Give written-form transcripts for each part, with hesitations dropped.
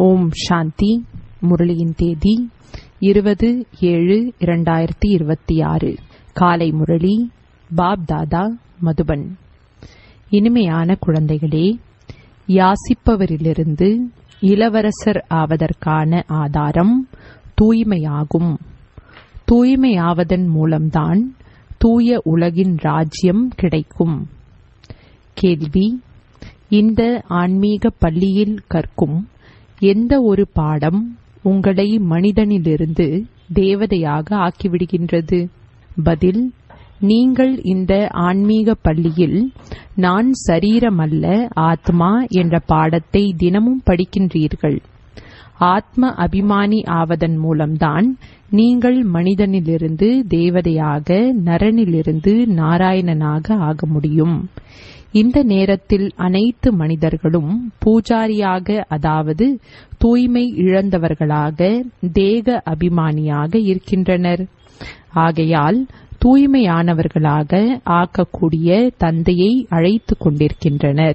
ஓம் சாந்தி. முரளியின் தேதி 20/7/2026. காலை முரளி. பாப் தாதா, மதுபன். இனிமையான குழந்தைகளே, யாசிப்பவரிலிருந்து இளவரசர் ஆவதற்கான ஆதாரம் தூய்மையாகும். தூய்மையாவதன் மூலம்தான் தூய உலகின் ராஜ்யம் கிடைக்கும். கேள்வி: இந்த ஆன்மீக பள்ளியில் கற்கும் எந்த ஒரு பாடம் உங்களை மனிதனிலிருந்து தேவதையாக ஆக்கிவிடுகின்றது? பதில்: நீங்கள் இந்த ஆன்மீக பள்ளியில் நான் சரீரமல்ல ஆத்மா என்ற பாடத்தை தினமும் படிக்கின்றீர்கள். ஆத்ம அபிமானி ஆவதன் மூலம்தான் நீங்கள் மனிதனிலிருந்து தேவதையாக, நரனிலிருந்து நாராயணனாக ஆக முடியும். இந்த நேரத்தில் அனைத்து மனிதர்களும் பூஜாரியாக, அதாவது தூய்மை இழந்தவர்களாக, தேக அபிமானியாக இருக்கின்றனர். ஆகையால் தூய்மையானவர்களாக ஆக்கக்கூடிய தந்தையை அழைத்து கொண்டிருக்கின்றனர்.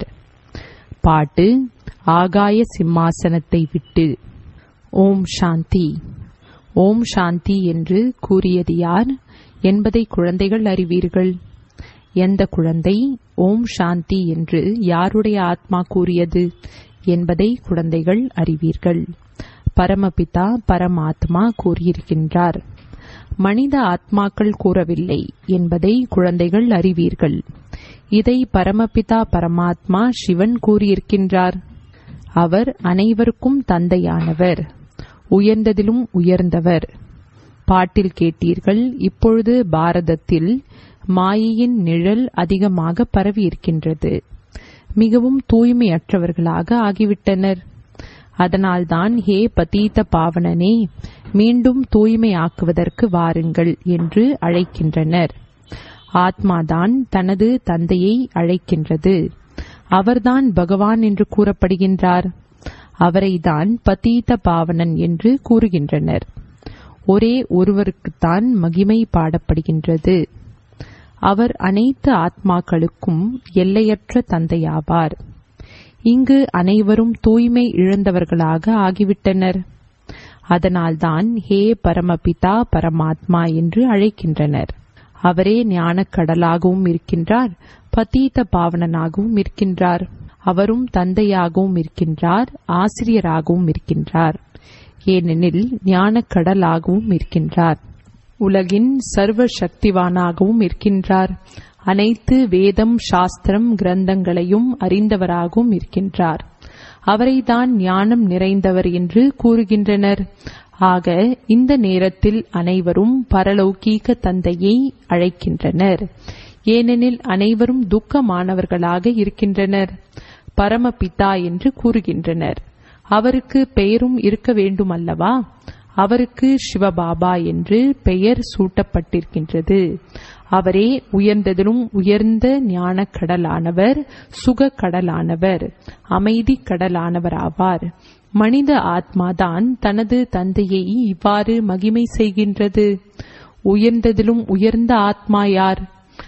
பாட்டு: ஆகாய சிம்மாசனத்தை விட்டு. ஓம் சாந்தி. ஓம் சாந்தி என்று கூறியது யார் என்பதை குழந்தைகள் அறிவீர்கள். எந்த குழந்தை ஓம் சாந்தி என்று யாருடைய ஆத்மா கூறியது என்பதை குழந்தைகள் அறிவீர்கள். பரமபிதா பரமாத்மா கூறியிருக்கின்றார். மனித ஆத்மாக்கள் கூறவில்லை என்பதை குழந்தைகள் அறிவீர்கள். இதை பரமபிதா பரமாத்மா சிவன் கூறியிருக்கின்றார். அவர் அனைவருக்கும் தந்தையானவர், உயர்ந்ததிலும் உயர்ந்தவர். பாட்டில் கேட்டீர்கள். இப்பொழுது பாரதத்தில் மாயையின் நிழல் அதிகமாக பரவி இருக்கின்றது. மிகவும் தூய்மையற்றவர்களாக ஆகிவிட்டனர். அதனால்தான் ஹே பதீத பாவனனே, மீண்டும் தூய்மையாக்குவதற்கு வாருங்கள் என்று அழைக்கின்றனர். ஆத்மாதான் தனது தந்தையை அழைக்கின்றது. அவர்தான் பகவான் என்று கூறப்படுகின்றார். அவரைதான் பதீத பாவனன் என்று கூறுகின்றனர். ஒரே ஒருவருக்குத்தான் மகிமை பாடப்படுகின்றது. அவர் அனைத்து ஆத்மாக்களுக்கும் எல்லையற்ற தந்தையாவார். இங்கு அனைவரும் தூய்மை இழந்தவர்களாக ஆகிவிட்டனர். அதனால்தான் ஹே பரமபிதா பரமாத்மா என்று அழைக்கின்றனர். அவரே ஞானக் கடலாகவும் இருக்கின்றார், பதீத பாவனனாகவும் இருக்கின்றார். அவரும் தந்தையாகவும் இருக்கின்றார், ஆசிரியராகவும் இருக்கின்றார். ஏனெனில் ஞானக் கடலாகவும் இருக்கின்றார். உலகின் சர்வ சக்திவானாகவும் இருக்கின்றார். அனைத்து வேதம், சாஸ்திரம், கிரந்தங்களையும் அறிந்தவராகவும் இருக்கின்றார். அவரைதான் ஞானம் நிறைந்தவர் என்று கூறுகின்றனர். ஆக இந்த நேரத்தில் அனைவரும் பரலௌகீக தந்தையை அழைக்கின்றனர். ஏனெனில் அனைவரும் துக்கமானவர்களாக இருக்கின்றனர். பரமபிதா என்று கூறுகின்றனர். அவருக்கு பெயரும் இருக்க வேண்டும் அல்லவா? அவருக்கு சிவபாபா என்று பெயர் சூட்டப்பட்டிருக்கின்றது. அவரே உயர்ந்ததிலும் உயர்ந்த ஞான கடலானவர், சுக கடலானவர், அமைதி கடலானவர் ஆவார். மனித ஆத்மாதான் தனது தந்தையை இவ்வாறு மகிமை செய்கின்றது. உயர்ந்ததிலும் உயர்ந்த ஆத்மா யார்?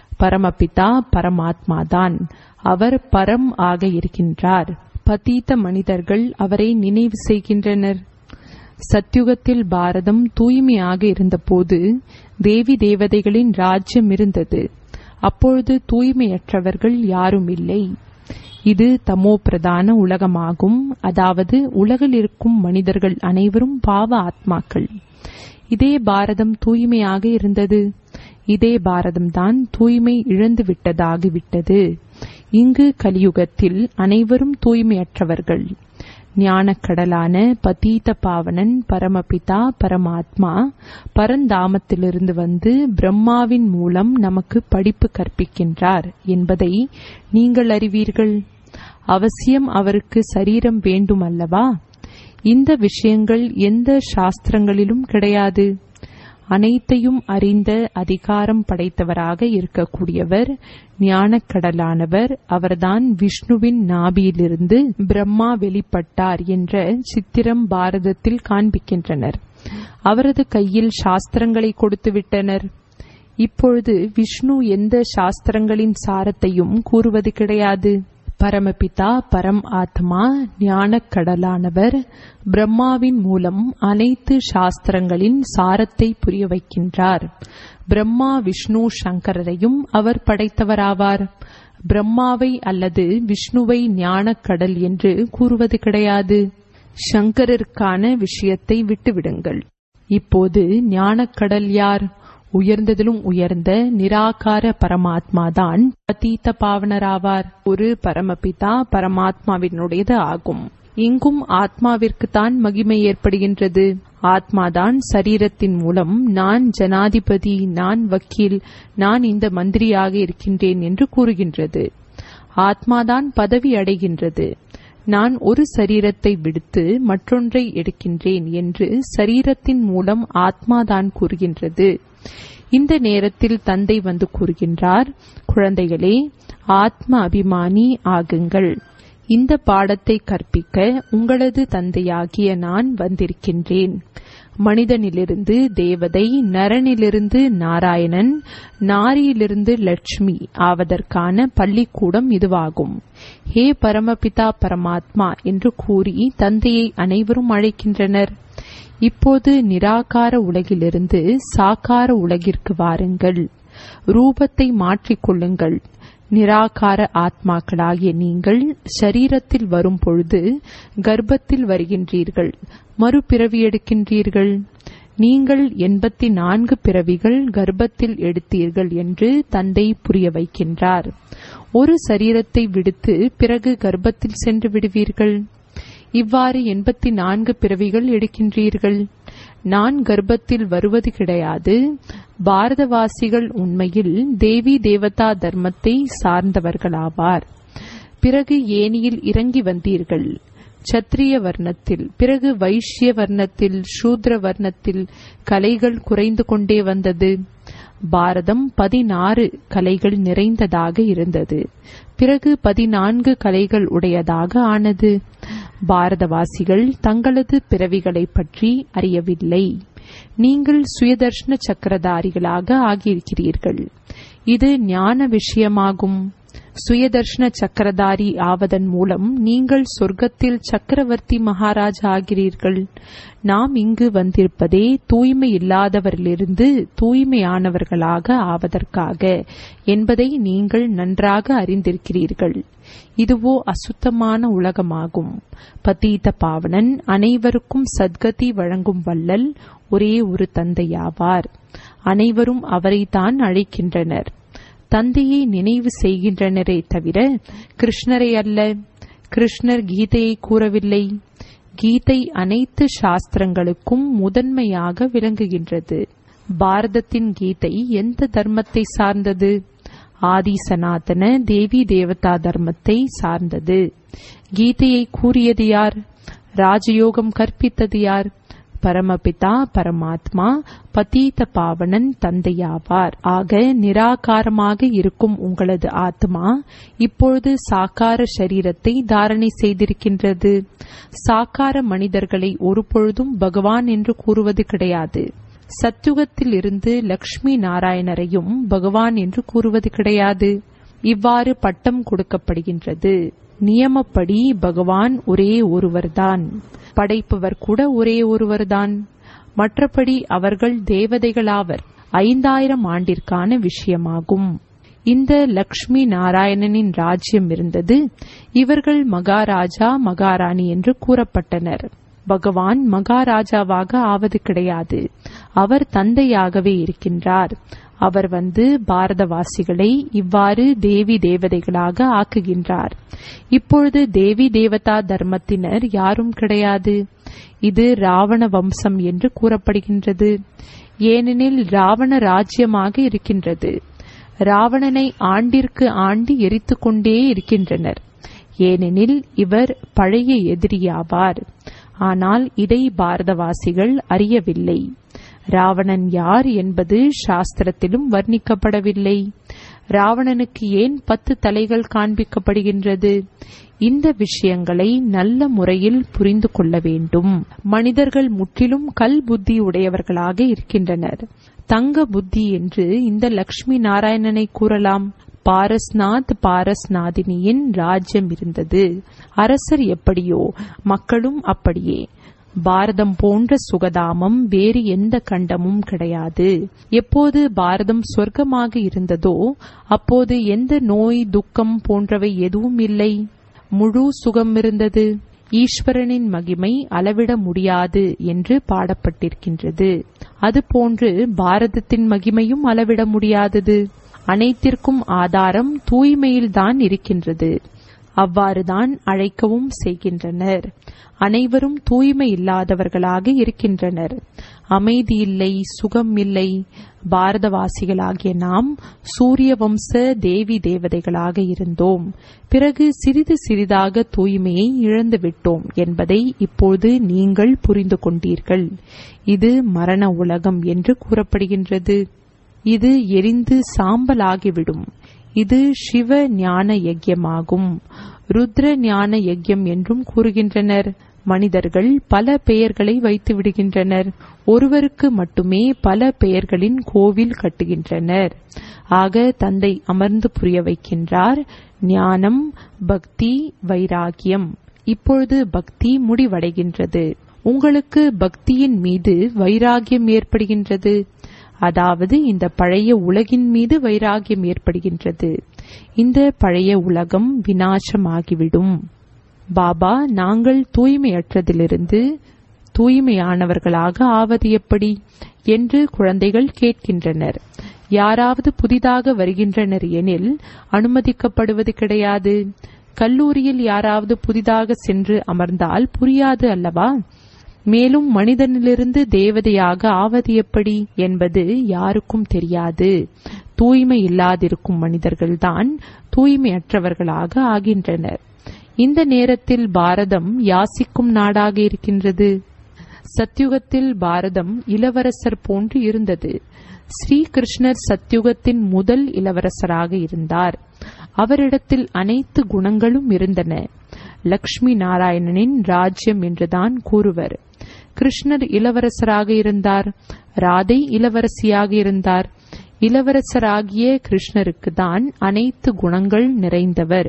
பரமபிதா பரமாத்மாதான். அவர் பரம் ஆக இருக்கின்றார். பதீத மனிதர்கள் அவரை நினைவு செய்கின்றனர். சத்யுகத்தில் பாரதம் தூய்மையாக இருந்தபோது தேவி தேவதைகளின் ராஜ்யம் இருந்தது. அப்பொழுது தூய்மையற்றவர்கள் யாரும் இல்லை. இது தமோ பிரதான உலகமாகும். அதாவது உலகில் இருக்கும் மனிதர்கள் அனைவரும் பாவ ஆத்மாக்கள். இதே பாரதம் தூய்மையாக இருந்தது. இதே பாரதம்தான் தூய்மை இழந்து விட்டதாகிவிட்டது. இங்கு கலியுகத்தில் அனைவரும் தூய்மையற்றவர்கள். ஞானக்கடலான பதீத பாவனன் பரமபிதா பரமாத்மா பரந்தாமத்திலிருந்து வந்து பிரம்மாவின் மூலம் நமக்கு படிப்பு கற்பிக்கின்றார் என்பதை நீங்கள் அறிவீர்கள். அவசியம் அவருக்கு சரீரம் வேண்டும் அல்லவா? இந்த விஷயங்கள் எந்த சாஸ்திரங்களிலும் கிடையாது. அனைத்தையும் அறிந்த அதிகாரம் படைத்தவராக இருக்கக்கூடியவர் ஞானக்கடலானவர். அவர்தான் விஷ்ணுவின் நாபியிலிருந்து பிரம்மா வெளிப்பட்டார் என்ற சித்திரம் பாரதத்தில் காண்பிக்கின்றனர். அவரது கையில் சாஸ்திரங்களை கொடுத்து விட்டனர். இப்பொழுது விஷ்ணு எந்த சாஸ்திரங்களின் சாரத்தையும் கூறுவது கிடையாது. பரமபிதா பரம் ஆத்மா ஞானக் கடலானவர் பிரம்மாவின் மூலம் அனைத்து சாஸ்திரங்களின் சாரத்தை புரிய வைக்கின்றார். பிரம்மா விஷ்ணு சங்கரரையும் அவர் படைத்தவராவார். பிரம்மாவை அல்லது விஷ்ணுவை ஞானக் கடல் என்று கூறுவது கிடையாது. சங்கரருக்கான விஷயத்தை விட்டுவிடுங்கள். இப்போது ஞானக்கடல் யார்? உயர்ந்ததிலும் உயர்ந்த நிராகார பரமாத்மாதான் பதீத பாவனராவார். ஒரு பரமபிதா பரமாத்மாவினுடையது ஆகும். இங்கும் ஆத்மாவிற்குத்தான் மகிமை ஏற்படுகின்றது. ஆத்மாதான் சரீரத்தின் மூலம் நான் ஜனாதிபதி, நான் வக்கீல், நான் இந்த மந்திரியாக இருக்கின்றேன் என்று கூறுகின்றது. ஆத்மாதான் பதவி அடைகின்றது. நான் ஒரு சரீரத்தை விடுத்து மற்றொன்றை எடுக்கின்றேன் என்று சரீரத்தின் மூலம் ஆத்மாதான் கூறுகின்றது. இந்த நேரத்தில் தந்தை வந்து கூறுகின்றார், குழந்தைகளே, ஆத்ம அபிமானி ஆகுங்கள். இந்த பாடத்தை கற்பிக்க உங்களது தந்தையாகிய நான் வந்திருக்கின்றேன். மனிதனிலிருந்து தேவதை, நரனிலிருந்து நாராயணன், நாரியிலிருந்து லட்சுமி ஆவதற்கான பள்ளிக்கூடம் இதுவாகும். ஹே பரமபிதா பரமாத்மா என்று கூறி தந்தையை அனைவரும் அழைக்கின்றனர். இப்போது நிராகார உலகிலிருந்து சாகார உலகிற்கு வாருங்கள். ரூபத்தை மாற்றிக்கொள்ளுங்கள். நிராகார ஆத்மாக்களாகிய நீங்கள் ஷரீரத்தில் வரும் பொழுது கர்ப்பத்தில் வருகின்றீர்கள், மறுபிறவி எடுக்கின்றீர்கள். நீங்கள் 84 பிறவிகள் கர்ப்பத்தில் எடுத்தீர்கள் என்று தந்தை புரிய வைக்கின்றார். ஒரு சரீரத்தை விடுத்து பிறகு கர்ப்பத்தில் சென்று விடுவீர்கள். இவ்வாறு 84 பிறவிகள் எடுக்கின்றீர்கள். நான் கர்ப்பத்தில் வருவது கிடையாது. பாரதவாசிகள் உண்மையில் தேவி தேவதா தர்மத்தை சார்ந்தவர்களாவார். பிறகு ஏனியில் இறங்கி வந்தீர்கள். சத்திரிய வர்ணத்தில், பிறகு வைஷ்ய வர்ணத்தில், சூத்ர வர்ணத்தில் கலைகள் குறைந்து கொண்டே வந்தது. பாரதம் 16 கலைகள் நிறைந்ததாக இருந்தது. பிறகு 14 கலைகள் உடையதாக ஆனது. பாரதவாசிகள் தங்களது பிறவிகளை பற்றி அறியவில்லை. நீங்கள் சுயதர்ஷன சக்கரதாரிகளாக ஆகியிருக்கிறீர்கள். இது ஞான விஷயமாகும். சுயதர்ஷன சக்கரதாரி ஆவதன் மூலம் நீங்கள் சொர்க்கத்தில் சக்கரவர்த்தி மகாராஜா ஆகிறீர்கள். நாம் இங்கு வந்திருப்பதே தூய்மை இல்லாதவரிலிருந்து தூய்மையானவர்களாக ஆவதற்காக என்பதை நீங்கள் நன்றாக அறிந்திருக்கிறீர்கள். இதுவோ அசுத்தமான உலகமாகும். பதீத பாவனன் அனைவருக்கும் சத்கதி வழங்கும் வள்ளல் ஒரே ஒரு தந்தையாவார். அனைவரும் அவரைத்தான் அழைக்கின்றனர். தந்தையை நினைவு செய்கின்றனரே தவிர கிருஷ்ணரை அல்ல. கிருஷ்ணர் கீதையை கூறவில்லை. கீதை அனைத்து சாஸ்திரங்களுக்கும் முதன்மையாக விளங்குகின்றது. பாரதத்தின் கீதை எந்த தர்மத்தை சார்ந்தது? ஆதி சனாதன தேவி தேவதா தர்மத்தை சார்ந்தது. கீதையை கூறியது யார்? ராஜயோகம் கற்பித்தது யார்? பரமபிதா பரமாத்மா பதீத பாவனன் தந்தையாவார். ஆக நிராகாரமாக இருக்கும் உங்களது ஆத்மா இப்பொழுது சாக்கார சரீரத்தை தாரணை செய்திருக்கின்றது. சாக்கார மனிதர்களை ஒருபொழுதும் பகவான் என்று கூறுவது கிடையாது. சத்யுகத்தில் இருந்து லக்ஷ்மி நாராயணரையும் பகவான் என்று கூறுவது கிடையாது. இவ்வாறு பட்டம் கொடுக்கப்படுகின்றது. நியமப்படி பகவான் ஒரே ஒருவர்தான். படைப்பவர் கூட ஒரே ஒருவர்தான். மற்றபடி அவர்கள் தேவதைகளாவர். 5000 ஆண்டிற்கான விஷயமாகும். இந்த லக்ஷ்மி நாராயணனின் ராஜ்யம் இருந்தது. இவர்கள் மகாராஜா மகாராணி என்று கூறப்பட்டனர். பகவான் மகாராஜாவாக ஆவது கிடையாது. அவர் தந்தையாகவே இருக்கின்றார். அவர் வந்து பாரதவாசிகளை இவ்வாறு தேவி தேவதைகளாக ஆக்குகின்றார். இப்பொழுது தேவி தேவதா தர்மத்தினர் யாரும் கிடையாது. இது ராவண வம்சம் என்று கூறப்படுகின்றது. ஏனெனில் ராவண ராஜ்யமாக இருக்கின்றது. ராவணனை ஆண்டிற்கு ஆண்டு எரித்துக் கொண்டே இருக்கின்றனர். ஏனெனில் இவர் பழைய எதிரியாவார். ஆனால் இதை பாரதவாசிகள் அறியவில்லை. ராவணன் யார் என்பது சாஸ்திரத்திலும் வர்ணிக்கப்படவில்லை. ராவணனுக்கு ஏன் 10 தலைகள் காண்பிக்கப்படுகின்றது? இந்த விஷயங்களை நல்ல முறையில் புரிந்து கொள்ள வேண்டும். மனிதர்கள் முற்றிலும் கல் புத்தி உடையவர்களாக இருக்கின்றனர். தங்க புத்தி என்று இந்த லக்ஷ்மி நாராயணனை கூறலாம். பாரஸ்நாத் பாரஸ்நாதினியின் ராஜ்யம் இருந்தது. அரசர் எப்படியோ மக்களும் அப்படியே. பாரதம் போன்ற சுகதாமம் வேறு எந்த கண்டமும் கிடையாது. எப்போது பாரதம் சொர்க்கமாக இருந்ததோ அப்போது எந்த நோய் துக்கம் போன்றவை எதுவும் இல்லை. முழு சுகம் இருந்தது. ஈஸ்வரனின் மகிமை அளவிட முடியாது என்று பாடப்பட்டிருக்கின்றது. அதுபோன்று பாரதத்தின் மகிமையும் அளவிட முடியாதது. அனைத்திற்கும் ஆதாரம் தூய்மையில்தான் இருக்கின்றது. அவ்வாறுதான் அழைக்கவும் செய்கின்றனர். அனைவரும் தூய்மை இல்லாதவர்களாக இருக்கின்றனர். அமைதி இல்லை, சுகம் இல்லை. பாரதவாசிகளாகிய நாம் சூரிய வம்ச தேவி தேவதைகளாக இருந்தோம். பிறகு சிறிது சிறிதாக தூய்மையை இழந்துவிட்டோம் என்பதை இப்போது நீங்கள் புரிந்து கொண்டீர்கள். இது மரண உலகம் என்று கூறப்படுகின்றது. இது எரிந்து சாம்பலாகிவிடும். இது சிவ ஞான யஜ்யமாகும். ருத்ர ஞான யஜ்யம் என்றும் கூறுகின்றனர். மனிதர்கள் பல பெயர்களை வைத்து விடுகின்றனர். ஒருவருக்கு மட்டுமே பல பெயர்களின் கோவில் கட்டுகின்றனர். ஆக தந்தை அமர்ந்து புரிய வைக்கின்றார். ஞானம், பக்தி, வைராகியம். இப்பொழுது பக்தி முடிவடைகின்றது. உங்களுக்கு பக்தியின் மீது வைராகியம் ஏற்படுகின்றது. அதாவது இந்த பழைய உலகின் மீது வைராகியம் ஏற்படுகின்றது. இந்த பழைய உலகம் விநாசமாகிவிடும். பாபா, நாங்கள் தூய்மையற்றதிலிருந்து தூய்மையானவர்களாக ஆவது எப்படி என்று குழந்தைகள் கேட்கின்றனர். யாராவது புதிதாக வருகின்றனர் எனில் அனுமதிக்கப்படுவது கிடையாது. கல்லூரியில் யாராவது புதிதாக சென்று அமர்ந்தால் புரியாது அல்லவா? மேலும் மனிதனிலிருந்து தேவதையாக ஆவது எப்படி என்பது யாருக்கும் தெரியாது. தூய்மை இல்லாதிருக்கும் மனிதர்கள்தான் தூய்மையற்றவர்களாக ஆகின்றனர். இந்த நேரத்தில் பாரதம் யாசிக்கும் நாடாக இருக்கின்றது. சத்யுகத்தில் பாரதம் இளவரசர் போன்று இருந்தது. ஸ்ரீகிருஷ்ணர் சத்யுகத்தின் முதல் இளவரசராக இருந்தார். அவரிடத்தில் அனைத்து குணங்களும் இருந்தன. லக்ஷ்மி நாராயணனின் ராஜ்யம் என்றுதான் கூறுவர். கிருஷ்ணர் இளவரசராக இருந்தார். ராதை இளவரசியாக இருந்தார். இளவரசராகிய கிருஷ்ணருக்கு தான் அனைத்து குணங்கள் நிறைந்தவர்,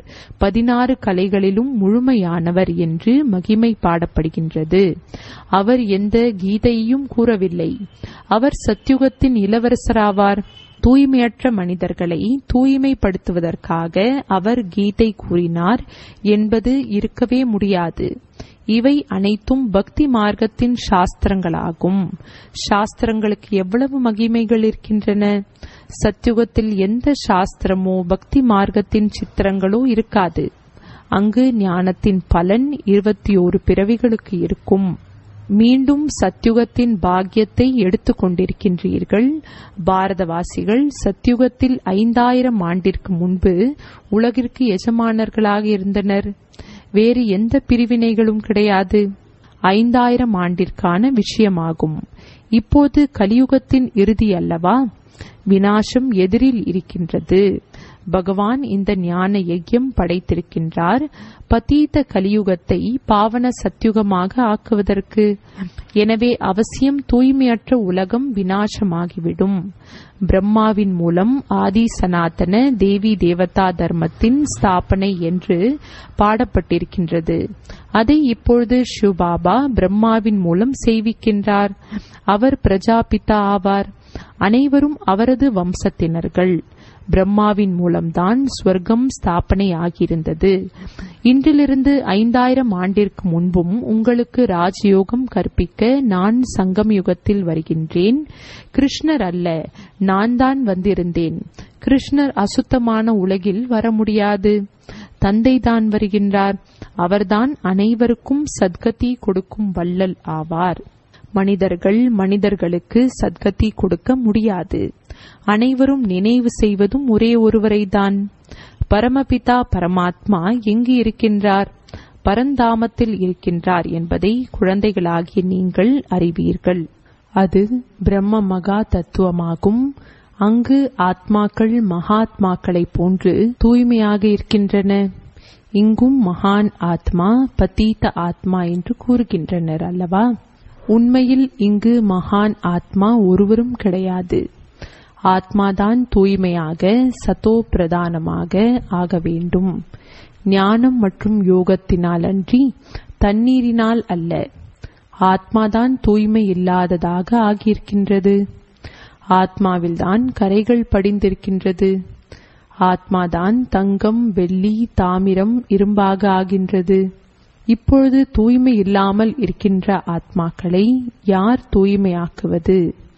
16 கலைகளிலும் முழுமையானவர் என்று மகிமை பாடப்படுகின்றது. அவர் எந்த கீதையையும் கூறவில்லை. அவர் சத்யுகத்தின் இளவரசராவார். தூய்மையற்ற மனிதர்களை தூய்மைப்படுத்துவதற்காக அவர் கீதை கூறினார் என்பது இருக்கவே முடியாது. இவை அனைத்தும் பக்தி மார்க்கத்தின் சாஸ்திரங்களாகும். சாஸ்திரங்களுக்கு எவ்வளவு மகிமைகள் இருக்கின்றன. சத்யுகத்தில் எந்த சாஸ்திரமோ பக்தி மார்க்கத்தின் சித்திரங்களோ இருக்காது. அங்கு ஞானத்தின் பலன் 21 பிறவிகளுக்கு இருக்கும். மீண்டும் சத்யுகத்தின் பாக்கியத்தை எடுத்துக் கொண்டிருக்கின்றீர்கள். பாரதவாசிகள் சத்யுகத்தில் 5000 ஆண்டிற்கு முன்பு உலகிற்கு எஜமானர்களாக இருந்தனர். வேறு எந்த பிரிவினைகளும் கிடையாது. 5000 ஆண்டிற்கான விஷயமாகும். இப்போது கலியுகத்தின் இறுதி அல்லவா? விநாசம் எதிரில் இருக்கின்றது. பகவான் இந்த ஞான யஜ்யம் படைத்திருக்கின்றார். பதீத கலியுகத்தை பாவன சத்யுகமாக ஆக்குவதற்கு. எனவே அவசியம் தூய்மையற்ற உலகம் விநாசமாகிவிடும். பிரம்மாவின் மூலம் ஆதி சனாதன தேவி தேவதா தர்மத்தின் ஸ்தாபனை என்று பாடப்பட்டிருக்கின்றது. அதை இப்பொழுது சிவபாபா பிரம்மாவின் மூலம் செய்விக்கின்றார். அவர் பிரஜாபிதா ஆவார். அனைவரும் அவரது வம்சத்தினர்கள். பிரம்மாவின் மூலம்தான் ஸ்வர்க்கம் ஸ்தாபனை ஆகியிருந்தது. இன்றிலிருந்து 5000 ஆண்டிற்கு முன்பும் உங்களுக்கு ராஜயோகம் கற்பிக்க நான் சங்கம் யுகத்தில் வருகின்றேன். கிருஷ்ணர் அல்ல, நான் தான் வந்திருந்தேன். கிருஷ்ணர் அசுத்தமான உலகில் வர முடியாது. தந்தை தான் வருகின்றார். அவர்தான் அனைவருக்கும் சத்கதி கொடுக்கும் வள்ளல் ஆவார். மனிதர்களுக்கு சத்கதி கொடுக்க முடியாது. அனைவரும் நினைவு செய்வதும் ஒரே ஒருவரைதான். பரமபிதா பரமாத்மா எங்கு இருக்கின்றார்? பரந்தாமத்தில் இருக்கின்றார் என்பதை குழந்தைகளாகிய நீங்கள் அறிவீர்கள். அது பிரம்ம மகா தத்துவமாகும். அங்கு ஆத்மாக்கள் மகாத்மாக்களைப் போன்று தூய்மையாக இருக்கின்றன. இங்கும் மகான் ஆத்மா பதீத ஆத்மா என்று கூறுகின்றனர் அல்லவா? உண்மையில் இங்கு மகான் ஆத்மா ஒருவரும் கிடையாது. ஆத்மாதான் தூய்மையாக சதோ பிரதானமாக ஆக வேண்டும். ஞானம் மற்றும் யோகத்தினால் அன்றி தண்ணீரினால் அல்ல. ஆத்மாதான் தூய்மை இல்லாததாக ஆகியிருக்கின்றது. ஆத்மாவில்தான் கரைகள் படிந்திருக்கின்றது. ஆத்மாதான் தங்கம், வெள்ளி, தாமிரம், இரும்பாக ஆகின்றது. இப்பொழுது தூய்மை இல்லாமல் இருக்கின்ற ஆத்மாக்களை யார் தூய்மையாக்குவது?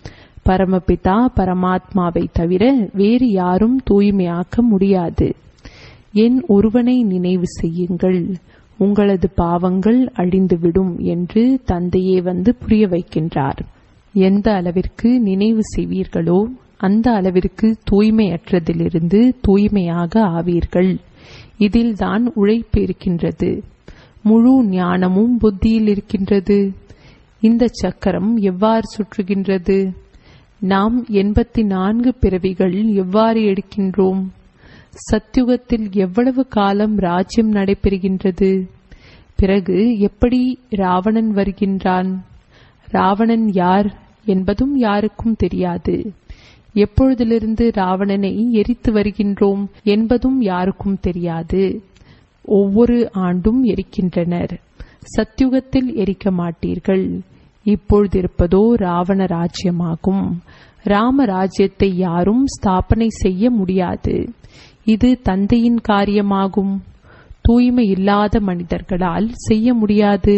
பரமபிதா பரமாத்மாவை தவிர வேறு யாரும் தூய்மையாக்க முடியாது. என் ஒருவனை நினைவு செய்யுங்கள், உங்களது பாவங்கள் அழிந்துவிடும் என்று தந்தையே வந்து புரிய வைக்கின்றார். எந்த அளவிற்கு நினைவு செய்வீர்களோ அந்த அளவிற்கு தூய்மையற்றதிலிருந்து தூய்மையாக ஆவீர்கள். இதில்தான் உழைப்பு இருக்கின்றது. முழு ஞானமும் புத்தியில் இருக்கின்றது. இந்த சக்கரம் எவ்வாறு சுற்றுகின்றது? நாம் 84 பிறவிகள் எவ்வாறு எடுக்கின்றோம்? சத்யுகத்தில் எவ்வளவு காலம் ராஜ்யம் நடைபெறுகின்றது? பிறகு எப்படி ராவணன் வருகின்றான்? ராவணன் யார் என்பதும் யாருக்கும் தெரியாது. எப்பொழுதிலிருந்து ராவணனை எரித்து வருகின்றோம் என்பதும் யாருக்கும் தெரியாது. ஒவ்வொரு ஆண்டும் எரிக்கின்றனர். சத்யுகத்தில் எரிக்க மாட்டீர்கள். இப்பொழுதிருப்பதோ ராவண ராஜ்யமாகும். ராம ராஜ்யத்தை யாரும் ஸ்தாபனை செய்ய முடியாது. இது தந்தையின் காரியமாகும். தூய்மை இல்லாத மனிதர்களால் செய்ய முடியாது.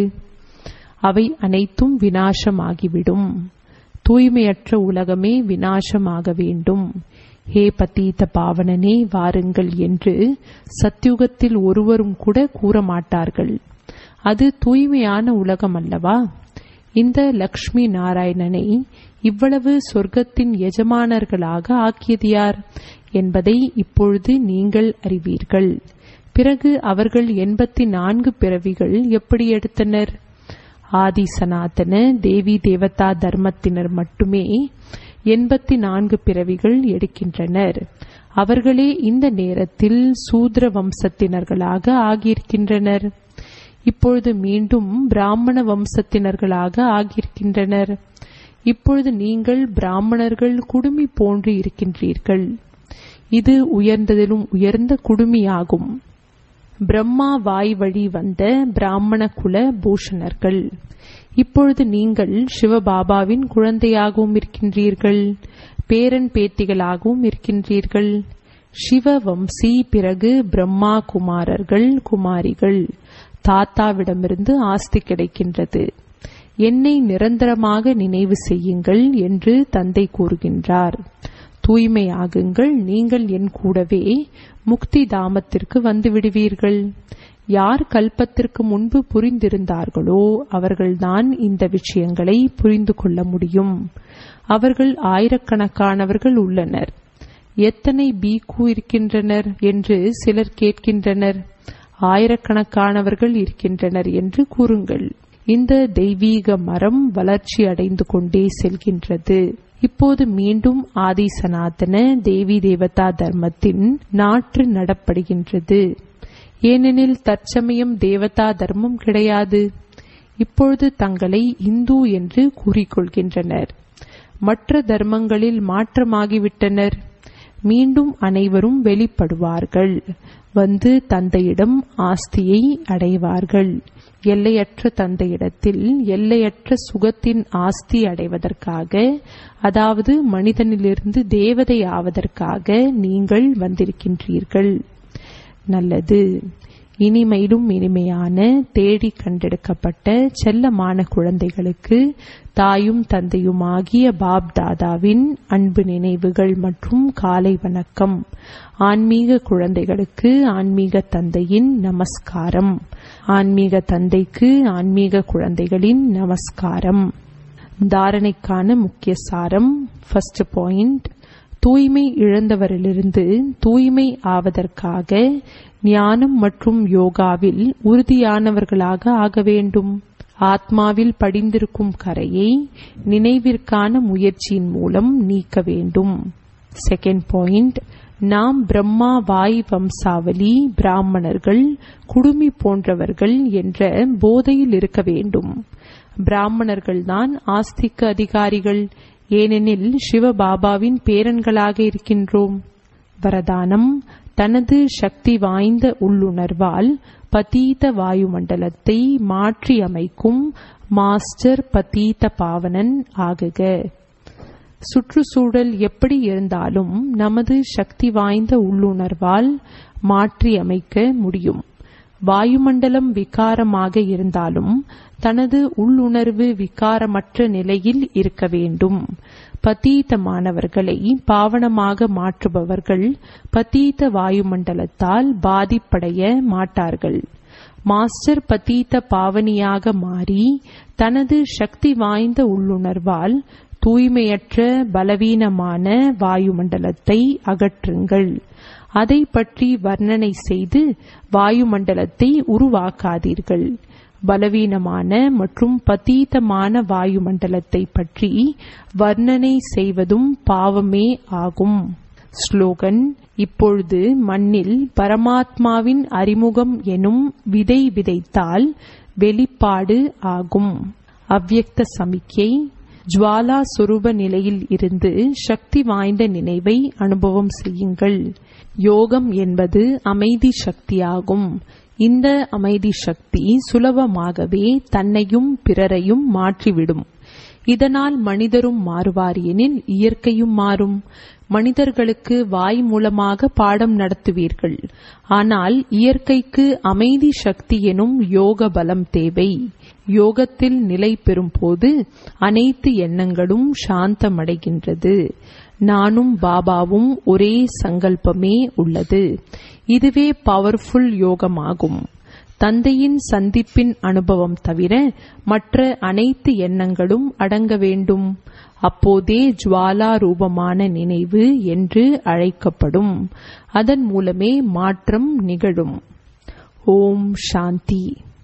அவை அனைத்தும் விநாசமாகிவிடும். தூய்மையற்ற உலகமே விநாசமாக வேண்டும். ஹே பதீத பாவனனே, வாருங்கள் என்று சத்யுகத்தில் ஒருவரும் கூட கூற மாட்டார்கள். அது தூய்மையான உலகம் அல்லவா? இந்த லக்ஷ்மி நாராயணனை இவ்வளவு சொர்க்கத்தின் எஜமானர்களாக ஆக்கியது யார் என்பதை இப்பொழுது நீங்கள் அறிவீர்கள். பிறகு அவர்கள் 84 பிறவிகள் எப்படி எடுத்தனர்? ஆதி சனாதன தேவி தேவதா தர்மத்தினர் மட்டுமே 84 பிறவிகள் எடுக்கின்றனர். அவர்களே இந்த நேரத்தில் சூத்ர வம்சத்தினர்களாக ஆகியிருக்கின்றனர். இப்பொழுது மீண்டும் பிராமண வம்சத்தினர்களாக ஆகியிருக்கின்றனர். இப்பொழுது நீங்கள் பிராமணர்கள் குடுமி போன்று இருக்கின்றீர்கள். இது உயர்ந்ததிலும் உயர்ந்த குடுமியாகும். பிரம்மா வாய் வழி வந்த பிராமண குல பூஷணர்கள். இப்பொழுது நீங்கள் சிவபாபாவின் குழந்தையாகவும் இருக்கின்றீர்கள், பேரன் பேத்திகளாகவும் இருக்கின்றீர்கள். சிவ வம்சி, பிறகு பிரம்மா குமாரர்கள் குமாரிகள். தாத்தாவிடமிருந்து ஆஸ்தி கிடைக்கின்றது. என்னை நிரந்தரமாக நினைவு செய்யுங்கள் என்று தந்தை கூறுகின்றார். தூய்மையாகுங்கள், நீங்கள் என் கூடவே முக்தி தாமத்திற்கு வந்து விடுவீர்கள். யார் கல்பத்திற்கு முன்பு புரிந்திருந்தார்களோ அவர்கள்தான் இந்த விஷயங்களை புரிந்து கொள்ள முடியும். அவர்கள் ஆயிரக்கணக்கானவர்கள் உள்ளனர். எத்தனை பீக்கு இருக்கின்றனர் என்று சிலர் கேட்கின்றனர். ஆயிரக்கணக்கானவர்கள் இருக்கின்றனர் என்று கூறுங்கள். இந்த தெய்வீக மரம் வளர்ச்சி அடைந்து கொண்டே செல்கின்றது. இப்போது மீண்டும் ஆதி சனாதன தேவி தேவதா தர்மத்தின் நாற்று நடப்படுகின்றது. ஏனெனில் தற்சமயம் தேவதா தர்மம் கிடையாது. இப்பொழுது தங்களை இந்து என்று கூறிக்கொள்கின்றனர். மற்ற தர்மங்களில் மாற்றமாகிவிட்டனர். மீண்டும் அனைவரும் வெளிப்படுவார்கள். வந்து தந்தையிடம் ஆஸ்தியை அடைவார்கள். எல்லையற்ற தந்தையிடத்தில் எல்லையற்ற சுகத்தின் ஆஸ்தி அடைவதற்காக, அதாவது மனிதனிலிருந்து தேவதை ஆவதற்காக நீங்கள் வந்திருக்கின்றீர்கள். நல்லது. இனிமையிலும் இனிமையான தேடி கண்டெடுக்கப்பட்ட செல்லமான குழந்தைகளுக்கு தாயும் தந்தையுமாகிய பாப் தாதாவின் அன்பு நினைவுகள் மற்றும் காலை வணக்கம். ஆன்மீக குழந்தைகளுக்கு ஆன்மீக தந்தையின் நமஸ்காரம். ஆன்மீக தந்தைக்கு ஆன்மீக குழந்தைகளின் நமஸ்காரம். தாரணைக்கான முக்கிய சாரம். ஃபர்ஸ்ட் பாயிண்ட், தூய்மை இழந்தவரிலிருந்து தூய்மை ஆவதற்காக ஞானம் மற்றும் யோகாவில் உறுதியானவர்களாக ஆக வேண்டும். ஆத்மாவில் படிந்திருக்கும் கரையை நினைவிற்கான முயற்சியின் மூலம் நீக்க வேண்டும். செகண்ட் பாயிண்ட், நாம் பிரம்மா வாய் வம்சாவளி பிராமணர்கள் குடுமி போன்றவர்கள் என்ற போதையில் இருக்க வேண்டும். பிராமணர்கள்தான் ஆஸ்திக்கு அதிகாரிகள் ஏனெனில் சிவபாபாவின் பேரன்களாக இருக்கின்றோம். வரதானம்: தனது சக்தி வாய்ந்த உள்ளுணர்வால் பதீத வாயுமண்டலத்தை மாற்றி அமைக்கும் மாஸ்டர் பதீத பாவனன் ஆகுக. சுற்றுச்சூழல் எப்படி இருந்தாலும் நமது சக்தி வாய்ந்த உள்ளுணர்வால் மாற்றி அமைக்க முடியும். வாயுமண்டலம் விகாரமாக இருந்தாலும் தனது உள்ளுணர்வு விகாரமற்ற நிலையில் இருக்க வேண்டும். பதீதமானவர்களை பாவனமாக மாற்றுபவர்கள் பதீத வாயுமண்டலத்தால் பாதிப்படைய மாட்டார்கள். மாஸ்டர் பதீத பாவனியாக மாறி தனது சக்தி வாய்ந்த உள்ளுணர்வால் தூய்மையற்ற பலவீனமான வாயுமண்டலத்தை அகற்றுங்கள். அதை பற்றி வர்ணனை செய்து வாயுமண்டலத்தை உருவாக்காதீர்கள். பலவீனமான மற்றும் பதீதமான வாயுமண்டலத்தை பற்றி வர்ணனை செய்வதும் பாவமே ஆகும். ஸ்லோகன்: இப்பொழுது மண்ணில் பரமாத்மாவின் அறிமுகம் எனும் விதை விதைத்தால் வெளிப்பாடு ஆகும். அவ்யக்த சமிக்கை: ஜுவாலா சொரூப நிலையில் இருந்து சக்தி வாய்ந்த நினைவை அனுபவம் செய்யுங்கள். யோகம் என்பது அமைதி சக்தியாகும். இந்த அமைதி சக்தி சுலபமாகவே தன்னையும் பிறரையும் மாற்றிவிடும். இதனால் மனிதரும் மாறுவார் எனில் இயற்கையும் மாறும். மனிதர்களுக்கு வாய் மூலமாக பாடம் நடத்துவீர்கள். ஆனால் இயற்கைக்கு அமைதி சக்தி எனும் யோக பலம் தேவை. யோகத்தில் நிலை பெறும் போது அனைத்து எண்ணங்களும் சாந்தமடைகின்றது. நானும் பாபாவும் ஒரே சங்கல்பமே உள்ளது. இதுவே பவர்ஃபுல் யோகமாகும். தந்தையின் சந்திப்பின் அனுபவம் தவிர மற்ற அனைத்து எண்ணங்களும் அடங்க வேண்டும். அப்போதே ஜுவாலா ரூபமான நினைவு என்று அழைக்கப்படும். அதன் மூலமே மாற்றம் நிகழும். ஓம் சாந்தி.